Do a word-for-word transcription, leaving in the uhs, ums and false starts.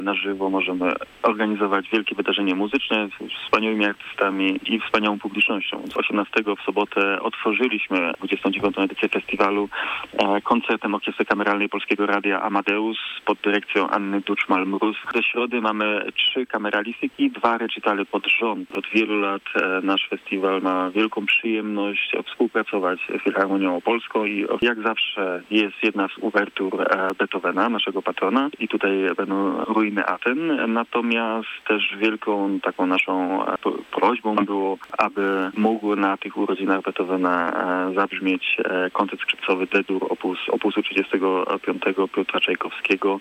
Na żywo możemy organizować wielkie wydarzenie muzyczne z wspaniałymi artystami i wspaniałą publicznością. osiemnastego w sobotę otworzyliśmy dwudziestą dziewiątą edycję festiwalu koncertem Orkiestry Kameralnej Polskiego Radia Amadeus pod dyrekcją Anny Duczmal-Mróz. Do środy mamy trzy kameralistyki, dwa recitale pod rząd. Od wielu lat nasz festiwal ma wielką przyjemność współpracować z Filharmonią Opolską i jak zawsze jest jedna z uwertur Beethovena, naszego patrona, i tutaj będą ruiny Aten. Natomiast też wielką taką naszą prośbą było, aby mógł na tych urodzinach Beethovena zabrzmieć koncert skrzypcowy D-dur opus, opusu trzydziestego piątego Piotra Czajkowskiego.